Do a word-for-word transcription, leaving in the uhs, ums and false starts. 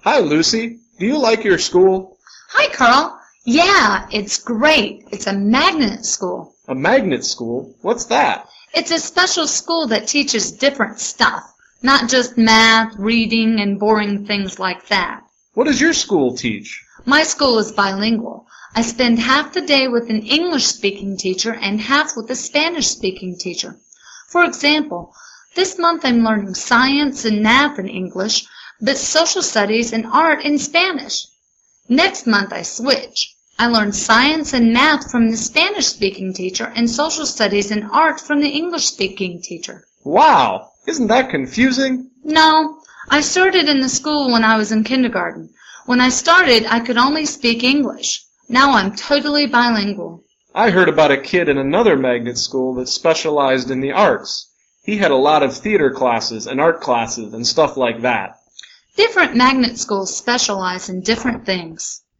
Hi, Lucy. Do you like your school? Hi, Carl. Yeah, it's great. It's a magnet school. A magnet school? What's that? It's a special school that teaches different stuff, not just math, reading, and boring things like that. What does your school teach? My school is bilingual. I spend half the day with an English-speaking teacher and half with a Spanish-speaking teacher. For example, this month I'm learning science and math in English, but social studies and art in Spanish. Next month I switch. I learn science and math from the Spanish-speaking teacher and social studies and art from the English-speaking teacher. Wow! Isn't that confusing? No. I started in the school when I was in kindergarten. When I started, I could only speak English. Now I'm totally bilingual. I heard about a kid in another magnet school that specialized in the arts. He had a lot of theater classes and art classes and stuff like that. Different magnet schools specialize in different things.